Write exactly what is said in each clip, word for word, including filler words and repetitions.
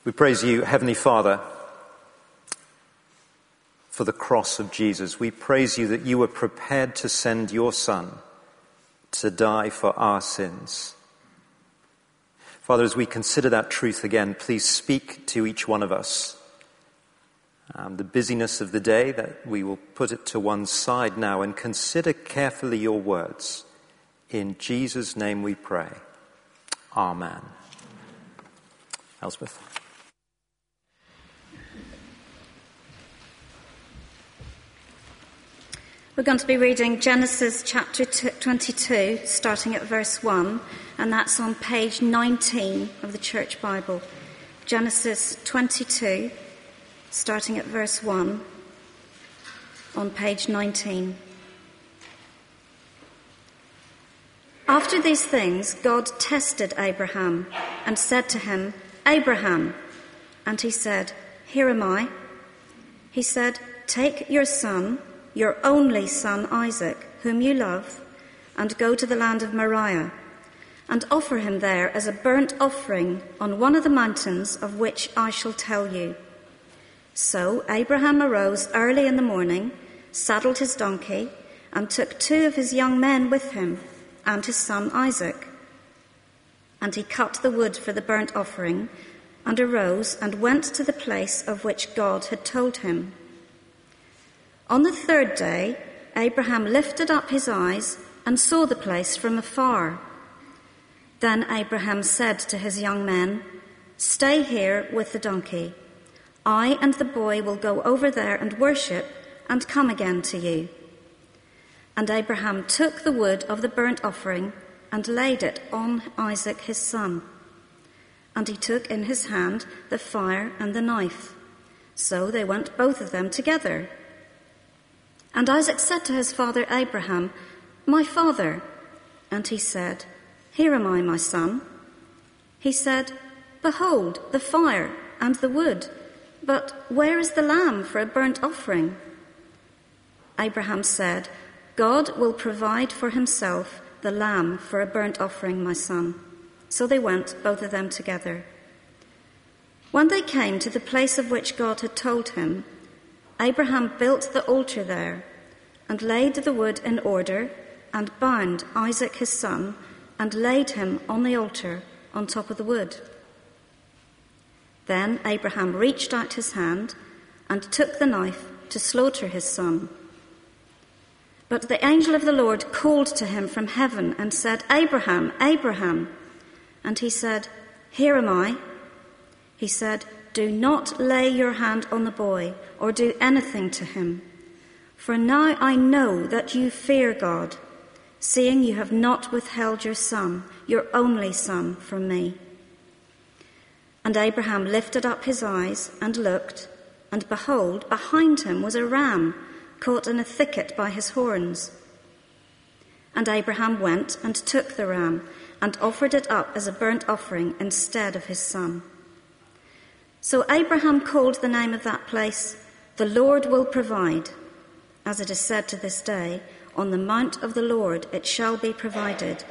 We praise you, Heavenly Father, for the cross of Jesus. We praise you that you were prepared to send your Son to die for our sins. Father, as we consider that truth again, please speak to each one of us. Um, the busyness of the day, that we will put it to one side now and consider carefully your words. In Jesus' name we pray. Amen. Elspeth. We're going to be reading Genesis chapter twenty-two, starting at verse one, and that's on page nineteen of the Church Bible. Genesis twenty-two, starting at verse one, on page nineteen. After these things, God tested Abraham and said to him, "Abraham." And he said, "Here am I." He said, "Take your son, your only son Isaac, whom you love, and go to the land of Moriah, and offer him there as a burnt offering on one of the mountains of which I shall tell you." So Abraham arose early in the morning, saddled his donkey, and took two of his young men with him, and his son Isaac. And he cut the wood for the burnt offering, and arose and went to the place of which God had told him. On the third day, Abraham lifted up his eyes and saw the place from afar. Then Abraham said to his young men, "Stay here with the donkey. I and the boy will go over there and worship and come again to you." And Abraham took the wood of the burnt offering and laid it on Isaac his son. And he took in his hand the fire and the knife. So they went both of them together. And Isaac said to his father Abraham, "My father." And he said, "Here am I, my son." He said, "Behold, the fire and the wood, but where is the lamb for a burnt offering?" Abraham said, "God will provide for himself the lamb for a burnt offering, my son." So they went, both of them together. When they came to the place of which God had told him, Abraham built the altar there and laid the wood in order and bound Isaac his son and laid him on the altar on top of the wood. Then Abraham reached out his hand and took the knife to slaughter his son. But the angel of the Lord called to him from heaven and said, "Abraham, Abraham." And he said, "Here am I." He said, "Do not lay your hand on the boy or do anything to him. For now I know that you fear God, seeing you have not withheld your son, your only son, from me." And Abraham lifted up his eyes and looked, and behold, behind him was a ram caught in a thicket by his horns. And Abraham went and took the ram and offered it up as a burnt offering instead of his son. So Abraham called the name of that place, "The Lord will provide." As it is said to this day, "On the mount of the Lord it shall be provided."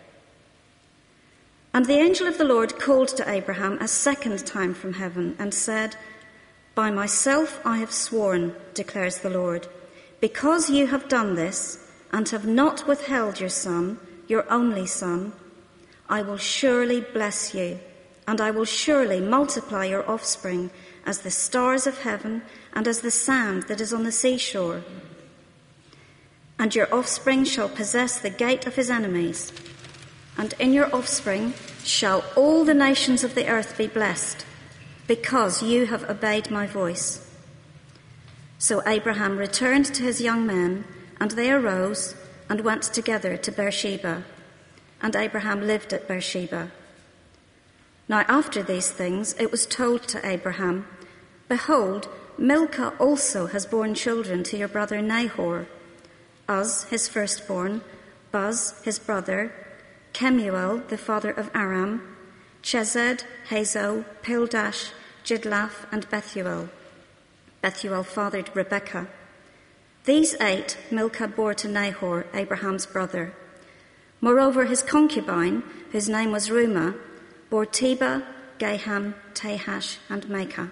And the angel of the Lord called to Abraham a second time from heaven and said, "By myself I have sworn, declares the Lord, because you have done this and have not withheld your son, your only son, I will surely bless you, and I will surely multiply your offspring as the stars of heaven and as the sand that is on the seashore. And your offspring shall possess the gate of his enemies, and in your offspring shall all the nations of the earth be blessed, because you have obeyed my voice." So Abraham returned to his young men, and they arose and went together to Beersheba, and Abraham lived at Beersheba. Now after these things it was told to Abraham, "Behold, Milcah also has borne children to your brother Nahor, Uz his firstborn, Buz his brother, Kemuel the father of Aram, Chesed, Hazo, Pildash, Jidlaph, and Bethuel. Bethuel fathered Rebekah. These eight Milcah bore to Nahor, Abraham's brother. Moreover, his concubine, whose name was Reumah, bore Tebah, Gaham, Tahash, and Maachah.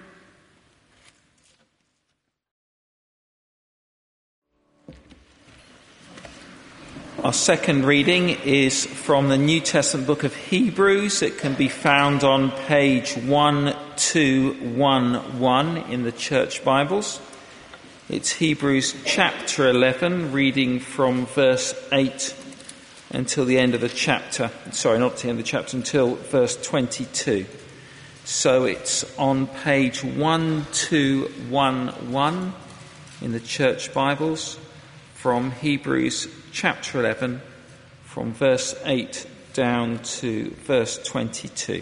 Our second reading is from the New Testament book of Hebrews. It can be found on page one two one one in the Church Bibles. It's Hebrews chapter eleven, reading from verse eight until the end of the chapter. Sorry, not to the end of the chapter, until verse twenty-two. So it's on page one two one one in the Church Bibles, from Hebrews chapter eleven, from verse eight down to verse twenty-two.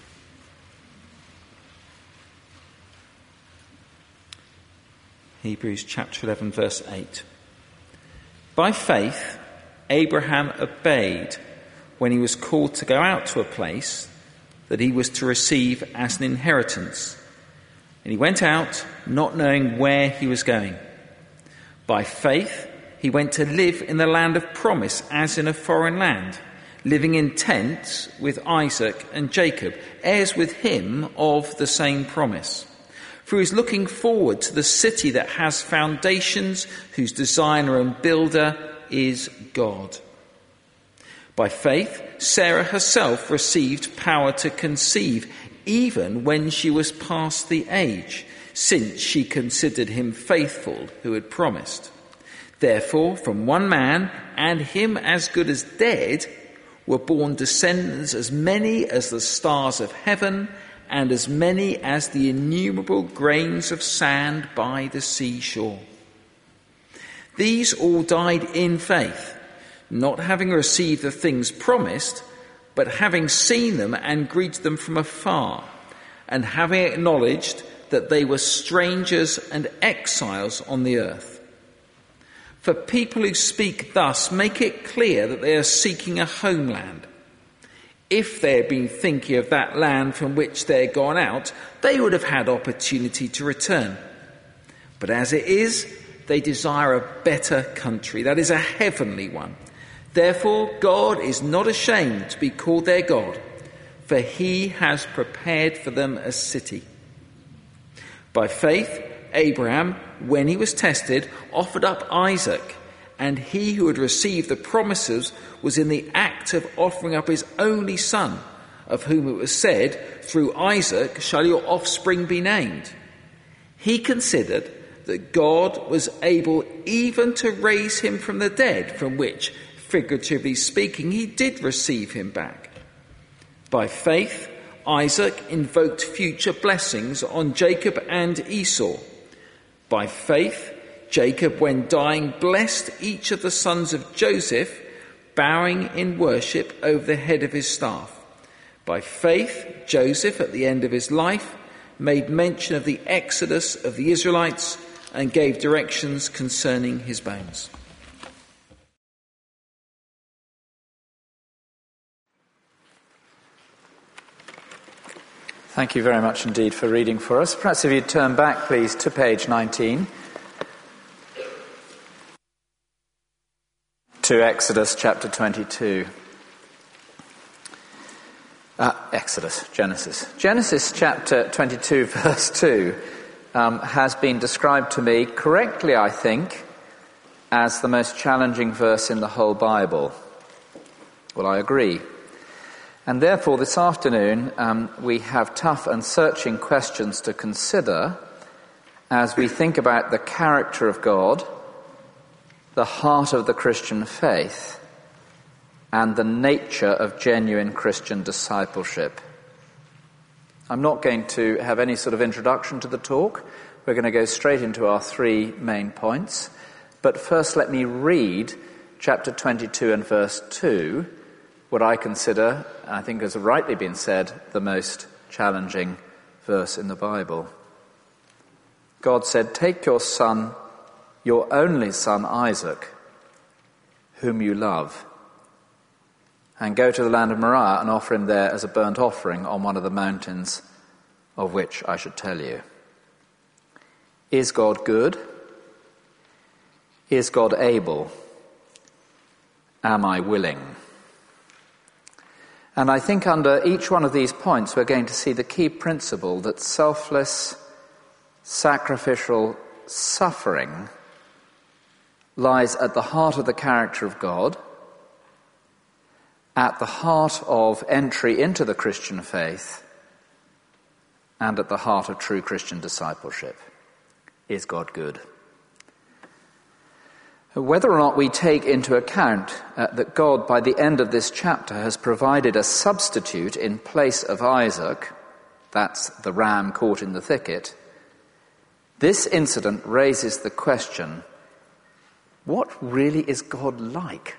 Hebrews chapter eleven, verse eight. By faith, Abraham obeyed when he was called to go out to a place that he was to receive as an inheritance. And he went out, not knowing where he was going. By faith, he went to live in the land of promise as in a foreign land, living in tents with Isaac and Jacob, heirs with him of the same promise. For he was looking forward to the city that has foundations, whose designer and builder is God. By faith, Sarah herself received power to conceive, even when she was past the age, since she considered him faithful who had promised. Therefore, from one man, and him as good as dead, were born descendants as many as the stars of heaven, and as many as the innumerable grains of sand by the seashore. These all died in faith, not having received the things promised, but having seen them and greeted them from afar, and having acknowledged that they were strangers and exiles on the earth. For people who speak thus make it clear that they are seeking a homeland. If they had been thinking of that land from which they had gone out, they would have had opportunity to return. But as it is, they desire a better country, that is, a heavenly one. Therefore, God is not ashamed to be called their God, for he has prepared for them a city. By faith, Abraham, when he was tested, offered up Isaac, and he who had received the promises was in the act of offering up his only son, of whom it was said, "Through Isaac shall your offspring be named." He considered that God was able even to raise him from the dead, from which, figuratively speaking, he did receive him back. By faith, Isaac invoked future blessings on Jacob and Esau. By faith, Jacob, when dying, blessed each of the sons of Joseph, bowing in worship over the head of his staff. By faith, Joseph, at the end of his life, made mention of the exodus of the Israelites and gave directions concerning his bones. Thank you very much indeed for reading for us. Perhaps if you'd turn back, please, to page nineteen. To Exodus chapter twenty-two. Uh, Exodus, Genesis. Genesis chapter twenty-two, verse two, um, has been described to me correctly, I think, as the most challenging verse in the whole Bible. Well, I agree. And therefore, this afternoon, um, we have tough and searching questions to consider as we think about the character of God, the heart of the Christian faith, and the nature of genuine Christian discipleship. I'm not going to have any sort of introduction to the talk. We're going to go straight into our three main points. But first, let me read chapter twenty-two and verse two, what I consider, I think has rightly been said, the most challenging verse in the Bible. God said, "Take your son, your only son Isaac, whom you love, and go to the land of Moriah and offer him there as a burnt offering on one of the mountains of which I should tell you." Is God good? Is God able? Am I willing? And I think under each one of these points we're going to see the key principle that selfless, sacrificial suffering lies at the heart of the character of God, at the heart of entry into the Christian faith, and at the heart of true Christian discipleship. Is God good? Whether or not we take into account uh, that God, by the end of this chapter, has provided a substitute in place of Isaac, that's the ram caught in the thicket, this incident raises the question, what really is God like?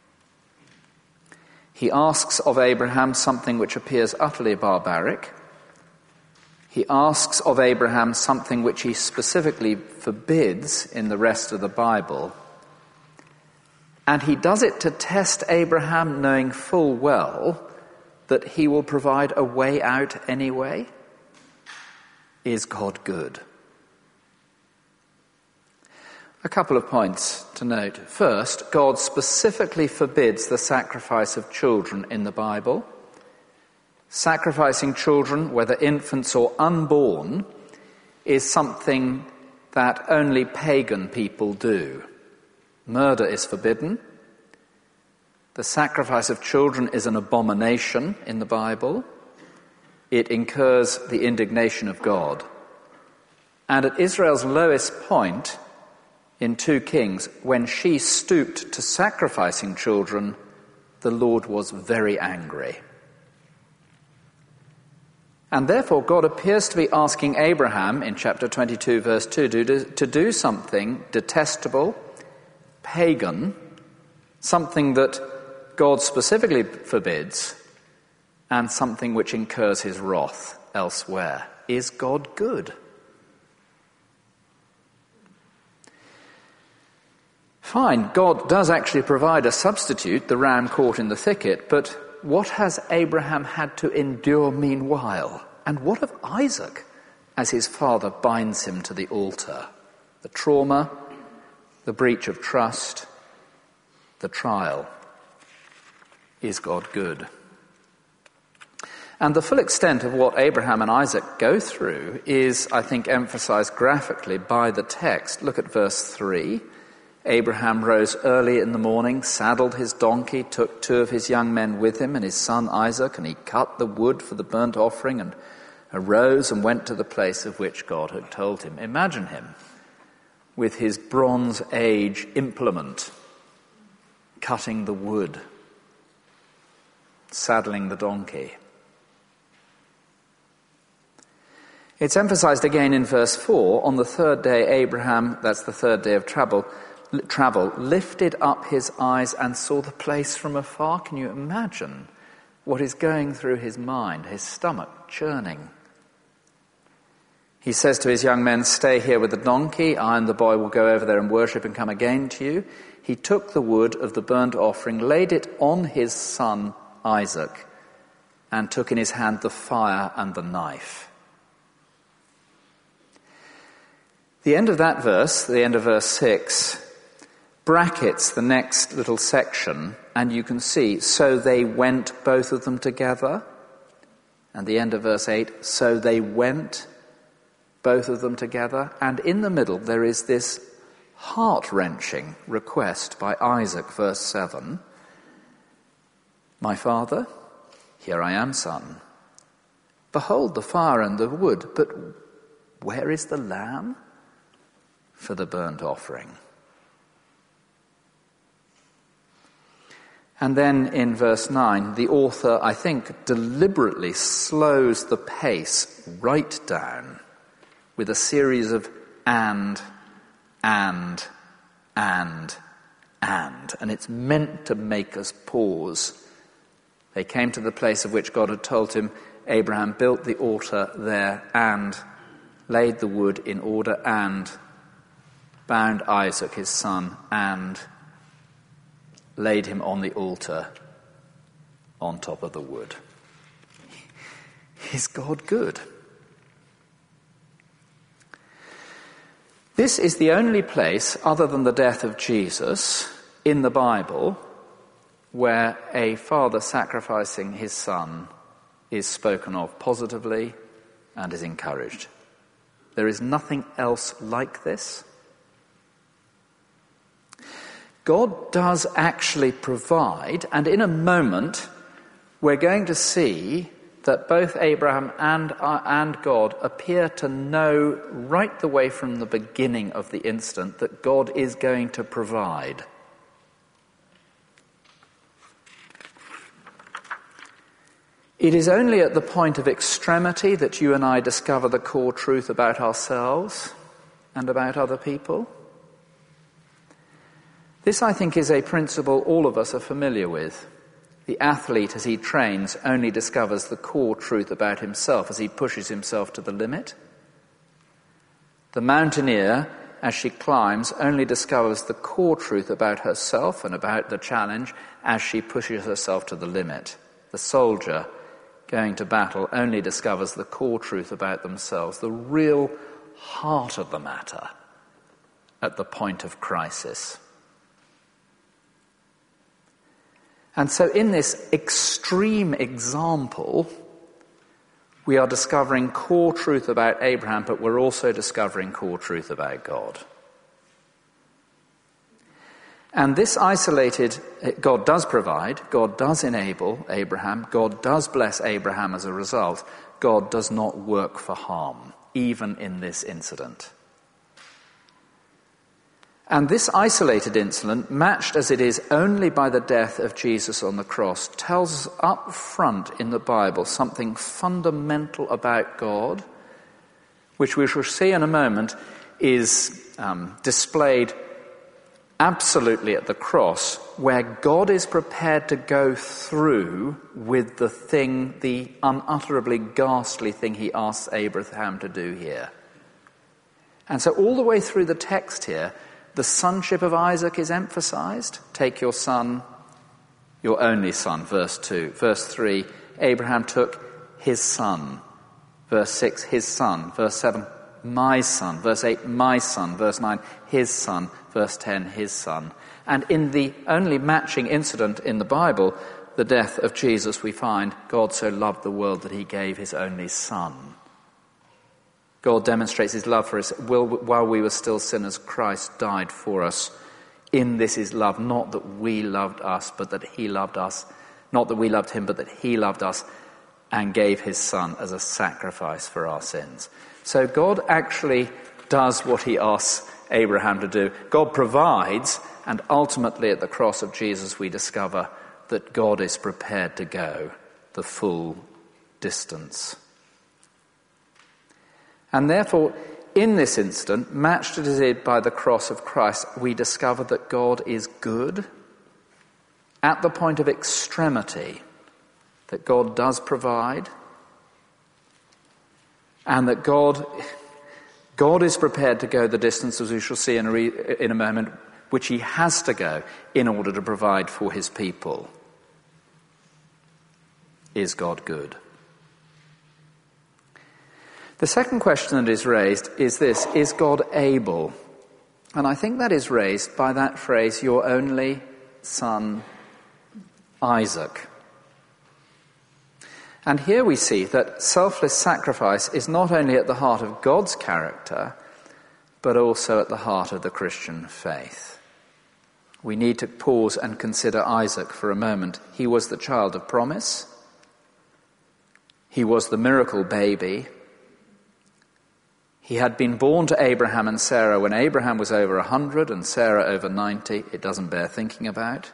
He asks of Abraham something which appears utterly barbaric. He asks of Abraham something which he specifically forbids in the rest of the Bible. And he does it to test Abraham, knowing full well that he will provide a way out anyway. Is God good? A couple of points to note. First, God specifically forbids the sacrifice of children in the Bible. Sacrificing children, whether infants or unborn, is something that only pagan people do. Murder is forbidden. The sacrifice of children is an abomination in the Bible. It incurs the indignation of God. And at Israel's lowest point, in two Kings, when she stooped to sacrificing children, the Lord was very angry. And therefore God appears to be asking Abraham, in chapter twenty-two, verse two, to, to do something detestable, pagan, something that God specifically forbids, and something which incurs his wrath elsewhere. Is God good? Fine, God does actually provide a substitute, the ram caught in the thicket, but what has Abraham had to endure meanwhile? And what of Isaac as his father binds him to the altar? The trauma, the breach of trust, the trial. Is God good? And the full extent of what Abraham and Isaac go through is, I think, emphasized graphically by the text. Look at verse three. Abraham rose early in the morning, saddled his donkey, took two of his young men with him and his son Isaac, and he cut the wood for the burnt offering and arose and went to the place of which God had told him. Imagine him with his Bronze Age implement, cutting the wood, saddling the donkey. It's emphasized again in verse four, on the third day Abraham, that's the third day of travel, travel, lifted up his eyes and saw the place from afar. Can you imagine what is going through his mind, his stomach churning? He says to his young men, stay here with the donkey. I and the boy will go over there and worship and come again to you. He took the wood of the burnt offering, laid it on his son Isaac, and took in his hand the fire and the knife. The end of that verse, the end of verse six, brackets the next little section, and you can see, so they went both of them together. And the end of verse eight, so they went both of them together. And in the middle there is this heart-wrenching request by Isaac, verse seven. My father, here I am, son. Behold the fire and the wood, but where is the lamb for the burnt offering? And then in verse nine, the author, I think, deliberately slows the pace right down with a series of and, and, and, and. And it's meant to make us pause. They came to the place of which God had told him. Abraham built the altar there and laid the wood in order and bound Isaac, his son, and laid him on the altar on top of the wood. Is God good? This is the only place, other than the death of Jesus, in the Bible, where a father sacrificing his son is spoken of positively and is encouraged. There is nothing else like this. God does actually provide, and in a moment we're going to see that both Abraham and, uh, and God appear to know right the way from the beginning of the incident that God is going to provide. It is only at the point of extremity that you and I discover the core truth about ourselves and about other people. This, I think, is a principle all of us are familiar with. The athlete, as he trains, only discovers the core truth about himself as he pushes himself to the limit. The mountaineer, as she climbs, only discovers the core truth about herself and about the challenge as she pushes herself to the limit. The soldier, going to battle, only discovers the core truth about themselves, the real heart of the matter, at the point of crisis. And so in this extreme example, we are discovering core truth about Abraham, but we're also discovering core truth about God. And this isolated, God does provide, God does enable Abraham, God does bless Abraham as a result. God does not work for harm, even in this incident. And this isolated incident, matched as it is only by the death of Jesus on the cross, tells us up front in the Bible something fundamental about God, which we shall see in a moment is um, displayed absolutely at the cross, where God is prepared to go through with the thing, the unutterably ghastly thing he asks Abraham to do here. And so all the way through the text here, the sonship of Isaac is emphasized. Take your son, your only son, verse two. Verse three, Abraham took his son. Verse six, his son. Verse seven, my son. Verse eight, my son. Verse nine, his son. Verse ten, his son. And in the only matching incident in the Bible, the death of Jesus, we find God so loved the world that he gave his only son. God demonstrates his love for us. While we were still sinners, Christ died for us. In this is love, not that we loved us, but that he loved us. Not that we loved him, but that he loved us and gave his son as a sacrifice for our sins. So God actually does what he asks Abraham to do. God provides, and ultimately at the cross of Jesus we discover that God is prepared to go the full distance. And therefore, in this instant, matched as it is by the cross of Christ, we discover that God is good at the point of extremity, that God does provide, and that God, God is prepared to go the distance, as we shall see in a, re, in a moment, which he has to go in order to provide for his people. Is God good? The second question that is raised is this: is God able? And I think that is raised by that phrase, your only son, Isaac. And here we see that selfless sacrifice is not only at the heart of God's character, but also at the heart of the Christian faith. We need to pause and consider Isaac for a moment. He was the child of promise. He was the miracle baby. He had been born to Abraham and Sarah when Abraham was over one hundred and Sarah over ninety. It doesn't bear thinking about.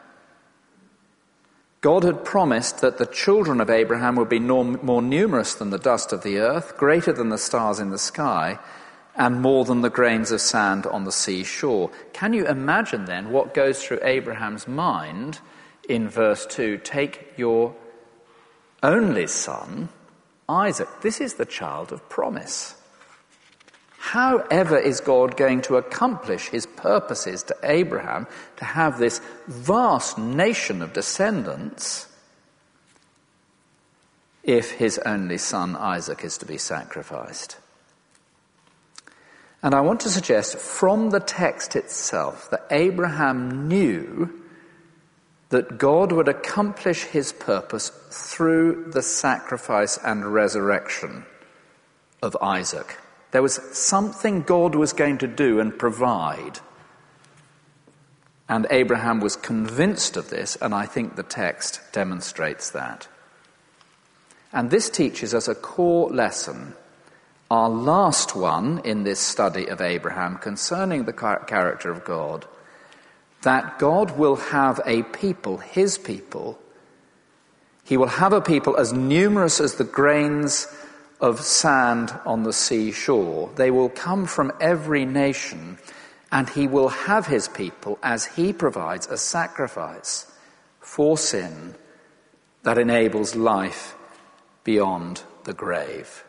God had promised that the children of Abraham would be more numerous than the dust of the earth, greater than the stars in the sky, and more than the grains of sand on the seashore. Can you imagine then what goes through Abraham's mind in verse two? Take your only son, Isaac. This is the child of promise. How ever is God going to accomplish his purposes to Abraham to have this vast nation of descendants if his only son Isaac is to be sacrificed? And I want to suggest from the text itself that Abraham knew that God would accomplish his purpose through the sacrifice and resurrection of Isaac. There was something God was going to do and provide. And Abraham was convinced of this, and I think the text demonstrates that. And this teaches us a core lesson, our last one in this study of Abraham concerning the character of God, that God will have a people, his people. He will have a people as numerous as the grains of sand on the seashore. They will come from every nation, and he will have his people as he provides a sacrifice for sin that enables life beyond the grave.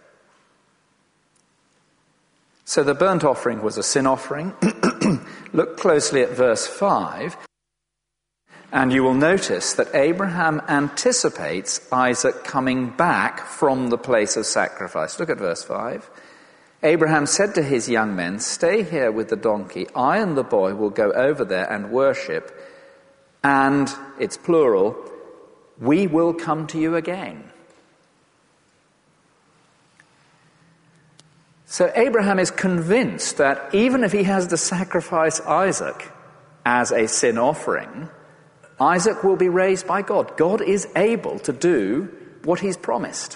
So the burnt offering was a sin offering. Look closely at verse five, and you will notice that Abraham anticipates Isaac coming back from the place of sacrifice. Look at verse five. Abraham said to his young men, "Stay here with the donkey. I and the boy will go over there and worship, and," it's plural, "we will come to you again." So Abraham is convinced that even if he has to sacrifice Isaac as a sin offering, Isaac will be raised by God. God is able to do what he's promised.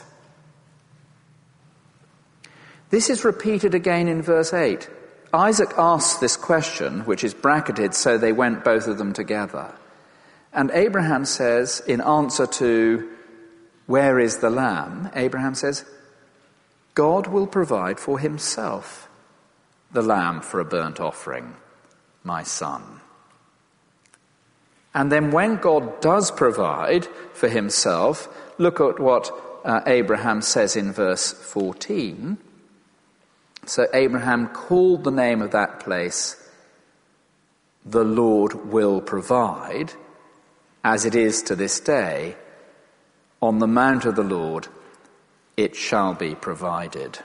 This is repeated again in verse eight. Isaac asks this question, which is bracketed, so they went both of them together. And Abraham says, in answer to, "Where is the lamb?" Abraham says, "God will provide for himself the lamb for a burnt offering, my son." And then when God does provide for himself, look at what uh, Abraham says in verse fourteen. So Abraham called the name of that place, "The Lord will provide," as it is to this day, "On the mount of the Lord it shall be provided."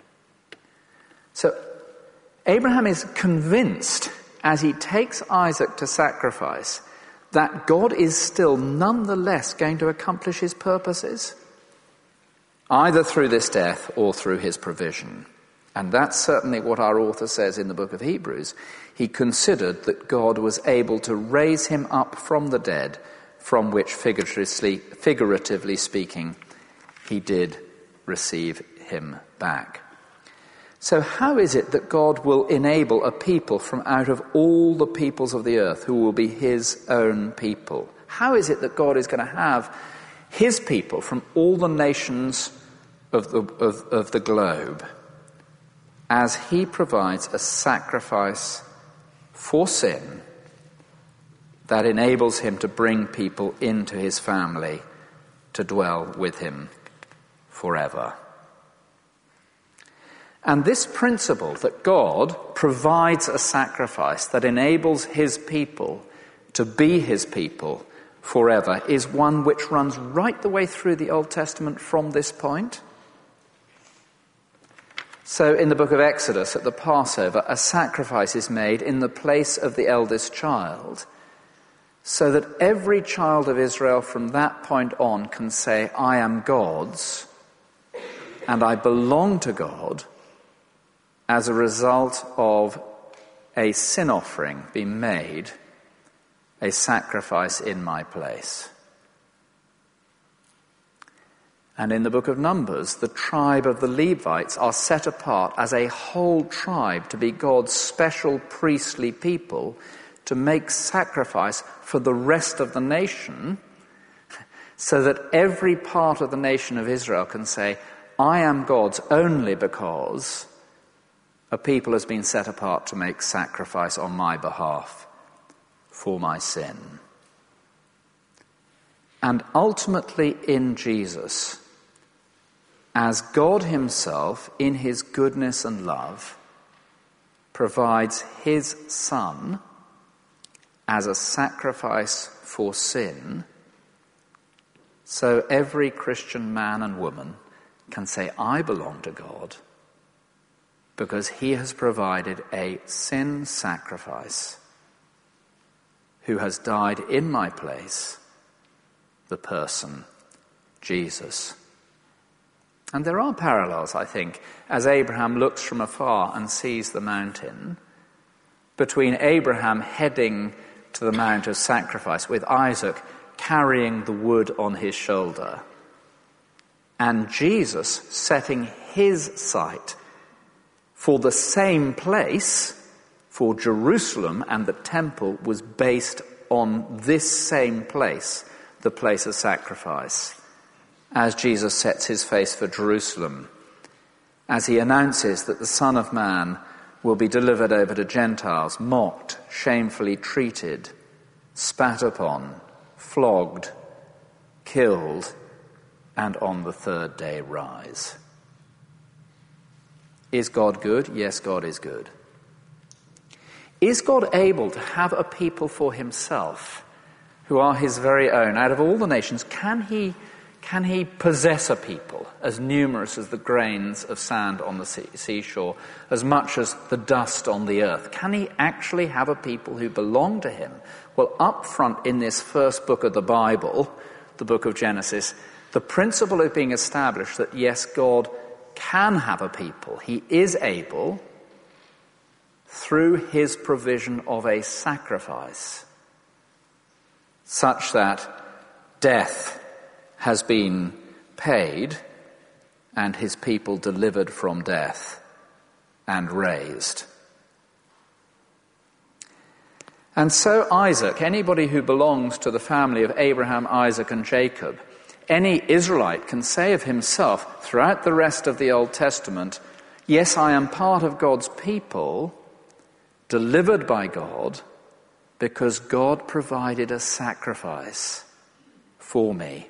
So Abraham is convinced, as he takes Isaac to sacrifice, that God is still nonetheless going to accomplish his purposes, either through this death or through his provision. And that's certainly what our author says in the book of Hebrews. He considered that God was able to raise him up from the dead, from which, figuratively, figuratively speaking, he did receive him back. So how is it that God will enable a people from out of all the peoples of the earth who will be his own people? How is it that God is going to have his people from all the nations of the, of, of the globe as he provides a sacrifice for sin that enables him to bring people into his family to dwell with him forever? And this principle that God provides a sacrifice that enables his people to be his people forever is one which runs right the way through the Old Testament from this point. So in the book of Exodus, at the Passover, a sacrifice is made in the place of the eldest child, so that every child of Israel from that point on can say, "I am God's, and I belong to God," as a result of a sin offering being made, a sacrifice in my place. And in the book of Numbers, the tribe of the Levites are set apart as a whole tribe to be God's special priestly people to make sacrifice for the rest of the nation, so that every part of the nation of Israel can say, "I am God's only because a people has been set apart to make sacrifice on my behalf for my sin." And ultimately in Jesus, as God himself, in his goodness and love, provides his Son as a sacrifice for sin, so every Christian man and woman can say, "I belong to God," because he has provided a sin sacrifice who has died in my place, the person Jesus. And there are parallels, I think, as Abraham looks from afar and sees the mountain, between Abraham heading to the mount of sacrifice with Isaac carrying the wood on his shoulder, and Jesus setting his sight for the same place, for Jerusalem, and the temple was based on this same place, the place of sacrifice, as Jesus sets his face for Jerusalem, as he announces that the Son of Man will be delivered over to Gentiles, mocked, shamefully treated, spat upon, flogged, killed, and on the third day rise. Is God good? Yes, God is good. Is God able to have a people for himself who are his very own? Out of all the nations, can he, can he possess a people as numerous as the grains of sand on the sea, seashore, as much as the dust on the earth? Can he actually have a people who belong to him? Well, up front in this first book of the Bible, the book of Genesis, the principle is being established that yes, God can have a people. He is able, through his provision of a sacrifice, such that death has been paid and his people delivered from death and raised. And so Isaac, anybody who belongs to the family of Abraham, Isaac, and Jacob, any Israelite can say of himself throughout the rest of the Old Testament, yes, I am part of God's people, delivered by God, because God provided a sacrifice for me.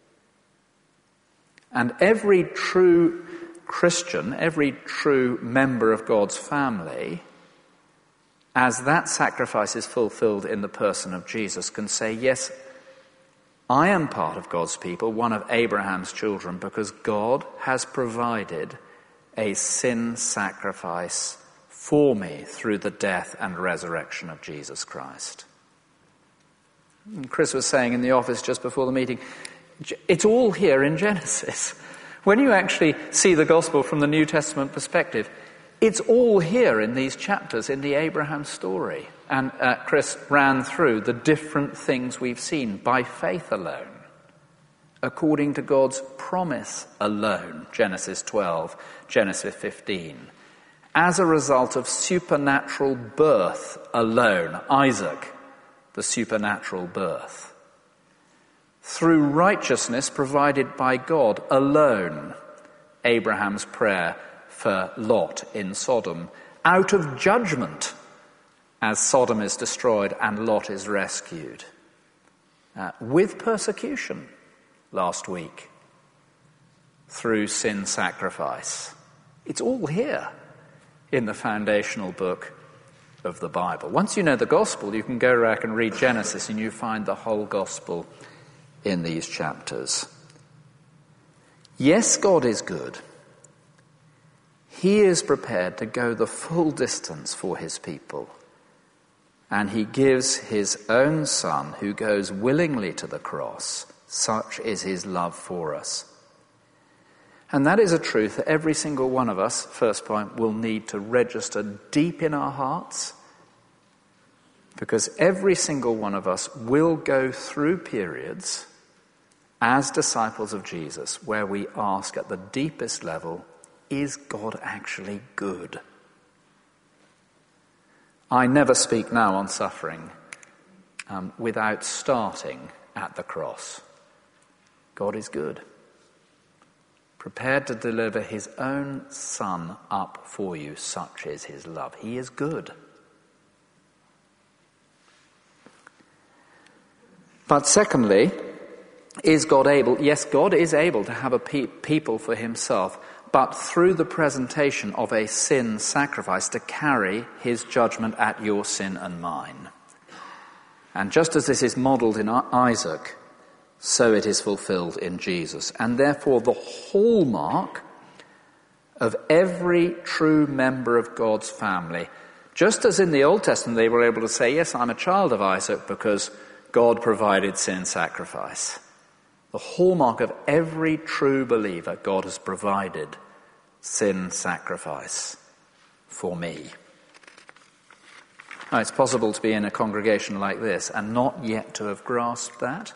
And every true Christian, every true member of God's family, as that sacrifice is fulfilled in the person of Jesus, can say, yes, I am part of God's people, one of Abraham's children, because God has provided a sin sacrifice for me through the death and resurrection of Jesus Christ. And Chris was saying in the office just before the meeting, it's all here in Genesis. When you actually see the gospel from the New Testament perspective, it's all here in these chapters in the Abraham story. And uh, Chris ran through the different things we've seen by faith alone, according to God's promise alone, Genesis twelve, Genesis fifteen. As a result of supernatural birth alone, Isaac, the supernatural birth. Through righteousness provided by God alone, Abraham's prayer for Lot in Sodom. Out of judgment, as Sodom is destroyed and Lot is rescued. Uh, with persecution last week, through sin sacrifice. It's all here in the foundational book of the Bible. Once you know the gospel, you can go back and read Genesis and you find the whole gospel in these chapters. Yes, God is good. He is prepared to go the full distance for his people. And he gives his own son who goes willingly to the cross. Such is his love for us. And that is a truth that every single one of us, first point, will need to register deep in our hearts. Because every single one of us will go through periods as disciples of Jesus where we ask at the deepest level, is God actually good? I never speak now on suffering um, without starting at the cross. God is good. Prepared to deliver his own son up for you, such is his love. He is good. But secondly, is God able? Yes, God is able to have a pe- people for himself, but through the presentation of a sin sacrifice to carry his judgment at your sin and mine. And just as this is modelled in Isaac, so it is fulfilled in Jesus. And therefore the hallmark of every true member of God's family Just as in the Old Testament they were able to say, yes, I'm a child of Isaac because God provided sin sacrifice. The hallmark of every true believer, God has provided sin sacrifice for me. Now, it's possible to be in a congregation like this and not yet to have grasped that.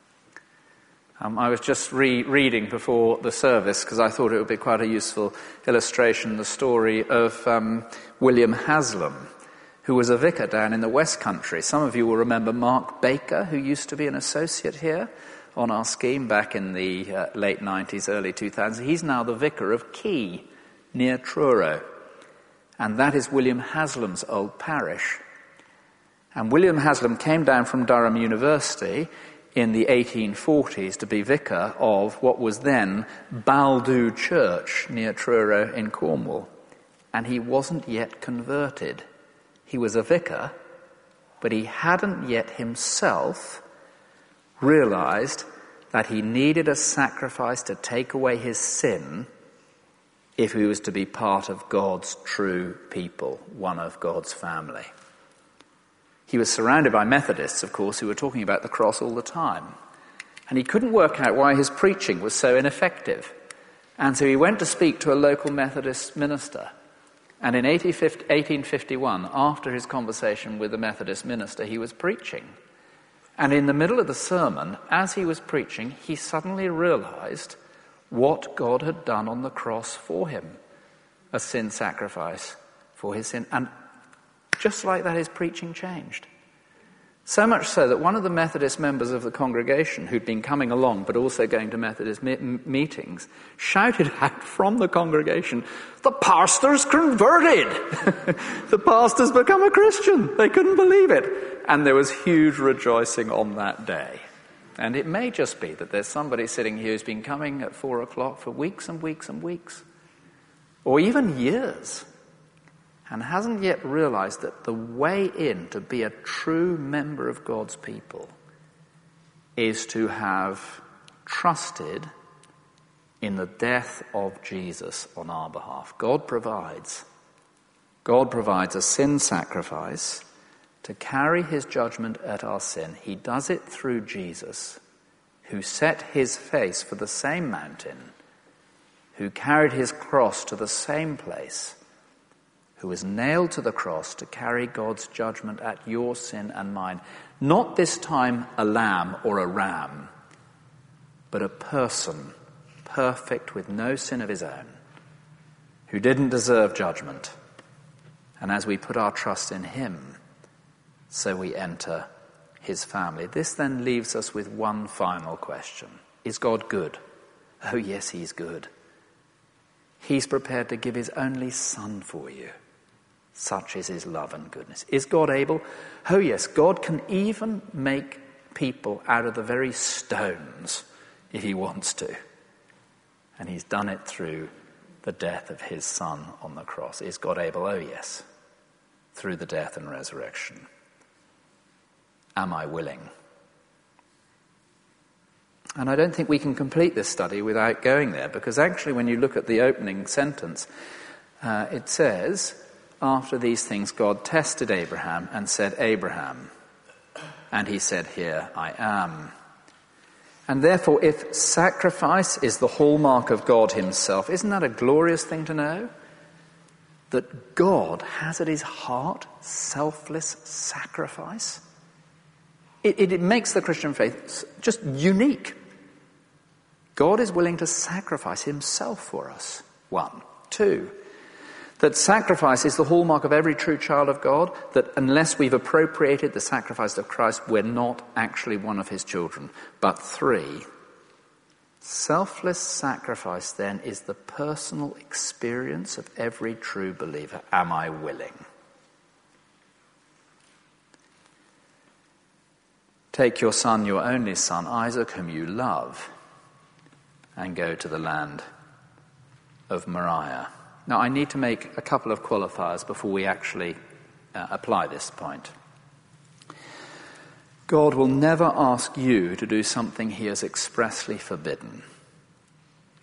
Um, I was just re- reading before the service because I thought it would be quite a useful illustration, the story of um, William Haslam, who was a vicar down in the West Country. Some of you will remember Mark Baker, who used to be an associate here on our scheme back in the uh, late nineties, early two thousands. He's now the vicar of Key, near Truro. And that is William Haslam's old parish. And William Haslam came down from Durham University in the eighteen forties to be vicar of what was then Baldu Church near Truro in Cornwall. And he wasn't yet converted. He was a vicar, but he hadn't yet himself realized that he needed a sacrifice to take away his sin if he was to be part of God's true people, one of God's family. He was surrounded by Methodists, of course, who were talking about the cross all the time. And he couldn't work out why his preaching was so ineffective. And so he went to speak to a local Methodist minister. And in eighteen fifty-one, after his conversation with the Methodist minister, he was preaching. And in the middle of the sermon, as he was preaching, he suddenly realized what God had done on the cross for him, a sin sacrifice for his sin. And just like that, his preaching changed. So much so that one of the Methodist members of the congregation, who'd been coming along but also going to Methodist me- meetings, shouted out from the congregation, "The pastor's converted! The pastor's become a Christian!" They couldn't believe it. And there was huge rejoicing on that day. And it may just be that there's somebody sitting here who's been coming at four o'clock for weeks and weeks and weeks, or even years, and hasn't yet realized that the way in to be a true member of God's people is to have trusted in the death of Jesus on our behalf. God provides. God provides a sin sacrifice to carry his judgment at our sin. He does it through Jesus, who set his face for the same mountain, who carried his cross to the same place, who was nailed to the cross to carry God's judgment at your sin and mine. Not this time a lamb or a ram, but a person, perfect with no sin of his own, who didn't deserve judgment. And as we put our trust in him, so we enter his family. This then leaves us with one final question. Is God good? Oh yes, he's good. He's prepared to give his only son for you. Such is his love and goodness. Is God able? Oh yes, God can even make people out of the very stones if he wants to. And he's done it through the death of his son on the cross. Is God able? Oh yes, through the death and resurrection. Am I willing? And I don't think we can complete this study without going there, because actually when you look at the opening sentence, uh, it says, after these things God tested Abraham and said, Abraham. And he said, here I am. And therefore, if sacrifice is the hallmark of God himself, isn't that a glorious thing to know? That God has at his heart selfless sacrifice. It, it, it makes the Christian faith just unique. God is willing to sacrifice himself for us. One. Two, that sacrifice is the hallmark of every true child of God, that unless we've appropriated the sacrifice of Christ, we're not actually one of his children. But three, selfless sacrifice then is the personal experience of every true believer. Am I willing? Take your son, your only son, Isaac, whom you love, and go to the land of Moriah. Now, I need to make a couple of qualifiers before we actually uh, apply this point. God will never ask you to do something he has expressly forbidden.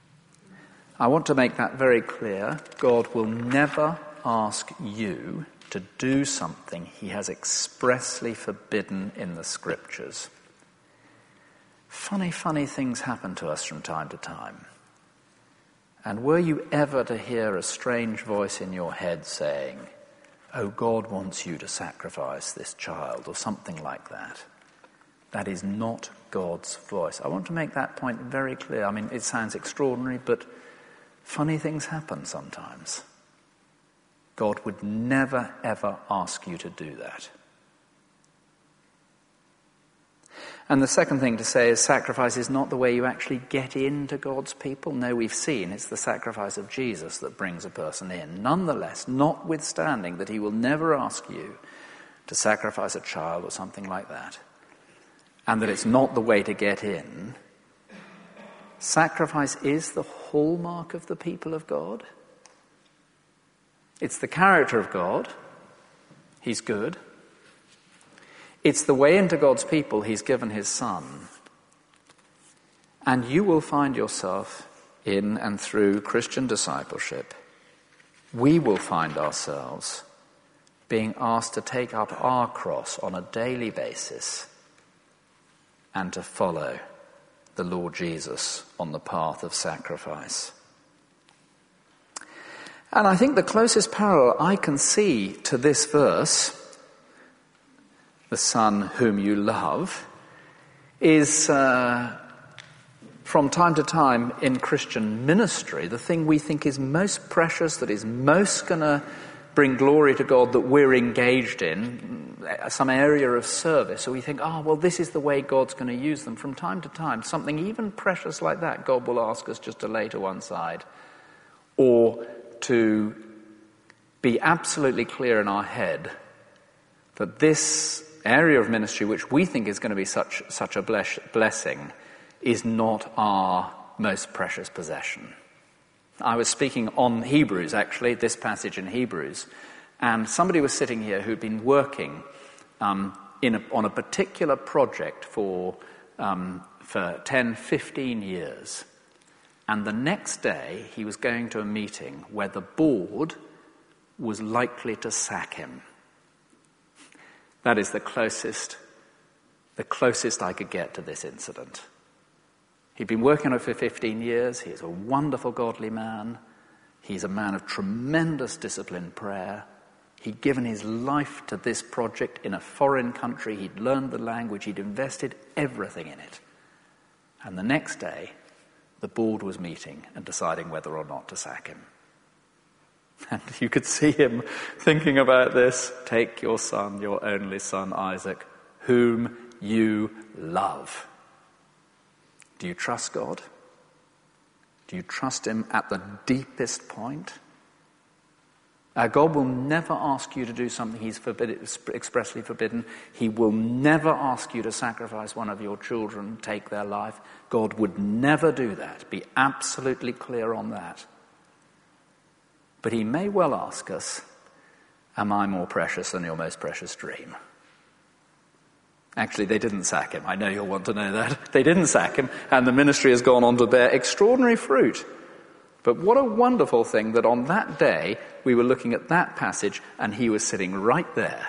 I want to make that very clear. God will never ask you to to do something he has expressly forbidden in the Scriptures. Funny, funny things happen to us from time to time. And were you ever to hear a strange voice in your head saying, "Oh, God wants you to sacrifice this child," or something like that, that is not God's voice. I want to make that point very clear. I mean, it sounds extraordinary, but funny things happen sometimes. God would never, ever ask you to do that. And the second thing to say is sacrifice is not the way you actually get into God's people. No, we've seen it's the sacrifice of Jesus that brings a person in. Nonetheless, notwithstanding that he will never ask you to sacrifice a child or something like that, and that it's not the way to get in, sacrifice is the hallmark of the people of God. It's the character of God. He's good. It's the way into God's people. He's given his Son. And you will find yourself in and through Christian discipleship. We will find ourselves being asked to take up our cross on a daily basis and to follow the Lord Jesus on the path of sacrifice. And I think the closest parallel I can see to this verse, the Son whom you love, is uh, from time to time in Christian ministry, the thing we think is most precious, that is most going to bring glory to God, that we're engaged in, some area of service. So we think, oh, well, this is the way God's going to use them. From time to time, something even precious like that, God will ask us just to lay to one side, or to be absolutely clear in our head that this area of ministry, which we think is going to be such such a bless, blessing, is not our most precious possession. I was speaking on Hebrews, actually, this passage in Hebrews, and somebody was sitting here who'd been working um, in a, on a particular project for um, for ten, fifteen years. And the next day, he was going to a meeting where the board was likely to sack him. That is the closest, the closest I could get to this incident. He'd been working on it for fifteen years. He is a wonderful, godly man. He's a man of tremendous disciplined prayer. He'd given his life to this project in a foreign country. He'd learned the language. He'd invested everything in it. And the next day, the board was meeting and deciding whether or not to sack him. And you could see him thinking about this. Take your son, your only son, Isaac, whom you love. Do you trust God? Do you trust him at the deepest point? Uh, God will never ask you to do something he's forbid- expressly forbidden. He will never ask you to sacrifice one of your children, take their life. God would never do that. Be absolutely clear on that. But he may well ask us, am I more precious than your most precious dream? Actually, they didn't sack him. I know you'll want to know that. They didn't sack him, and the ministry has gone on to bear extraordinary fruit. But what a wonderful thing that on that day we were looking at that passage and he was sitting right there.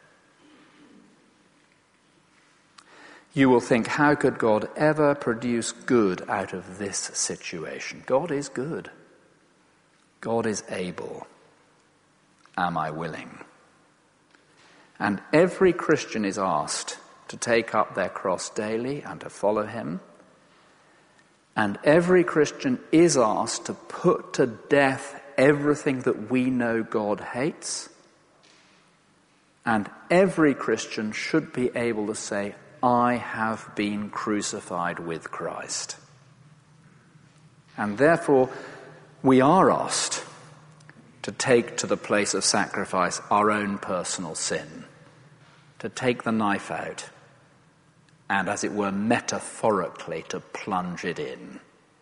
You will think, how could God ever produce good out of this situation? God is good. God is able. Am I willing? And every Christian is asked to take up their cross daily and to follow him. And every Christian is asked to put to death everything that we know God hates. And every Christian should be able to say, I have been crucified with Christ. And therefore, we are asked to take to the place of sacrifice our own personal sin, to take the knife out, and, as it were, metaphorically to plunge it in.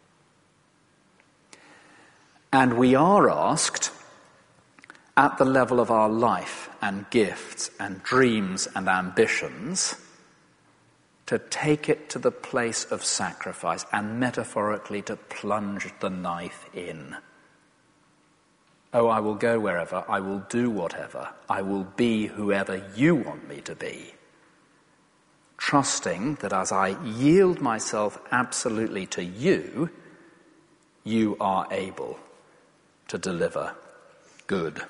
And we are asked, at the level of our life and gifts and dreams and ambitions, to take it to the place of sacrifice and metaphorically to plunge the knife in. Oh, I will go wherever, I will do whatever, I will be whoever you want me to be. Trusting that as I yield myself absolutely to you, you are able to deliver good.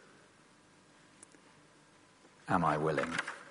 Am I willing?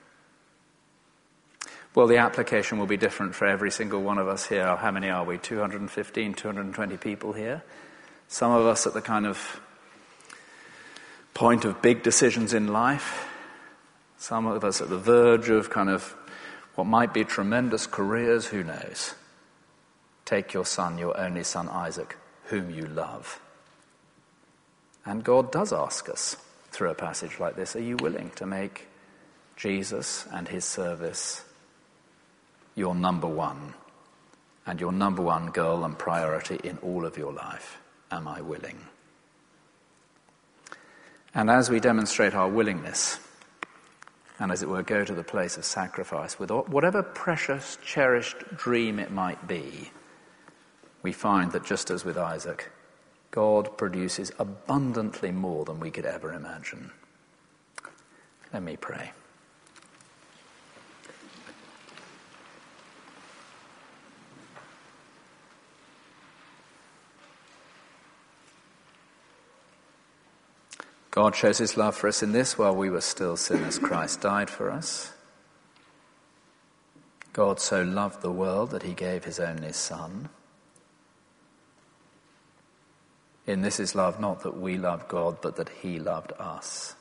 Well, the application will be different for every single one of us here. How many are we? two hundred fifteen, two hundred twenty people here. Some of us at the kind of point of big decisions in life. Some of us at the verge of kind of what might be tremendous careers, who knows? Take your son, your only son Isaac, whom you love. And God does ask us through a passage like this, are you willing to make Jesus and his service your number one, and your number one goal and priority in all of your life? Am I willing? And as we demonstrate our willingness, and as it were, go to the place of sacrifice with whatever precious, cherished dream it might be, we find that just as with Isaac, God produces abundantly more than we could ever imagine. Let me pray. God shows his love for us in this: while we were still sinners, Christ died for us. God so loved the world that he gave his only Son. In this is love, not that we loved God, but that he loved us.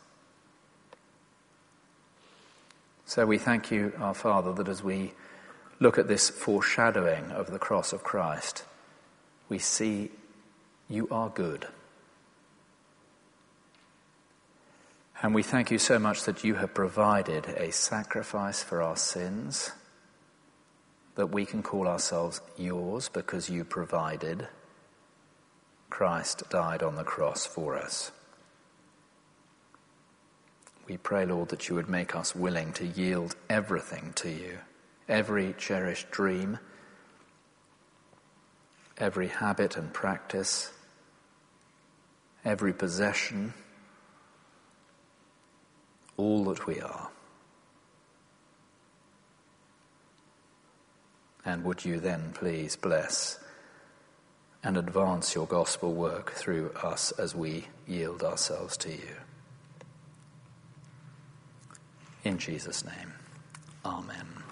So we thank you, our Father, that as we look at this foreshadowing of the cross of Christ, we see you are good. And we thank you so much that you have provided a sacrifice for our sins, that we can call ourselves yours because you provided. Christ died on the cross for us. We pray, Lord, that you would make us willing to yield everything to you, every cherished dream, every habit and practice, every possession, all that we are. And would you then please bless and advance your gospel work through us as we yield ourselves to you. In Jesus' name, amen.